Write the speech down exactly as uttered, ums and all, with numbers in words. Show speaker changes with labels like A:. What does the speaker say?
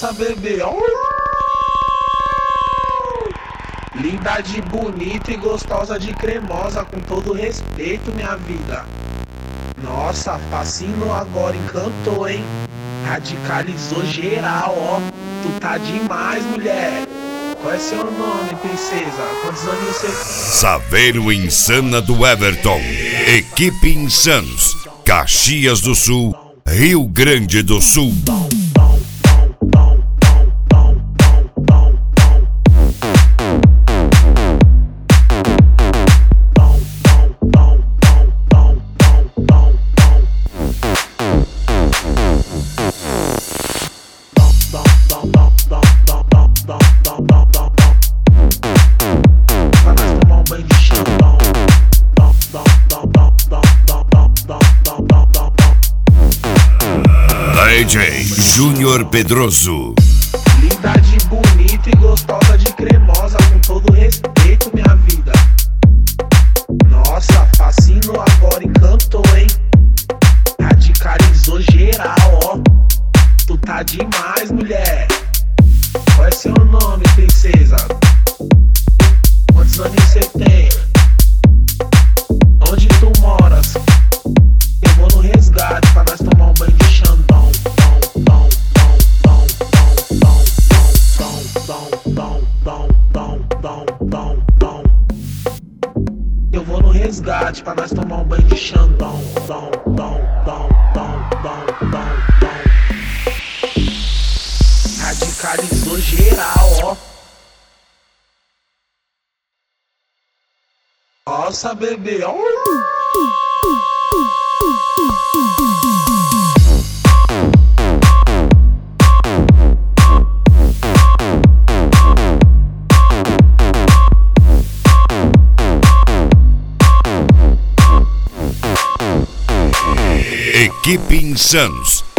A: Nossa, bebê, oh! Linda de bonita e gostosa de cremosa, com todo respeito, minha vida. Nossa, fascinou agora, encantou, hein? Radicalizou geral, ó. Tu tá demais, mulher. Qual é seu nome, princesa? Quantos anos você tem?
B: Saveiro Insana do Everton. Equipe Insanos. Caxias do Sul, Rio Grande do Sul. D J Júnior Pedroso.
A: Linda de bonita e gostosa de cremosa, com todo respeito, minha vida. Nossa, fascinou agora, encantou, hein? Radicalizou geral, ó. Tu tá demais, mulher. Qual é seu nome, princesa? Quantos anos você tem? Onde tu moras? Eu vou no resgate pra nós tomar um banho de Xandão. Eu vou no resgate pra nós tomar um banho de Xandão. Radicalizou geral, ó. Nossa, bebê, ó.
B: Equipe Insanos.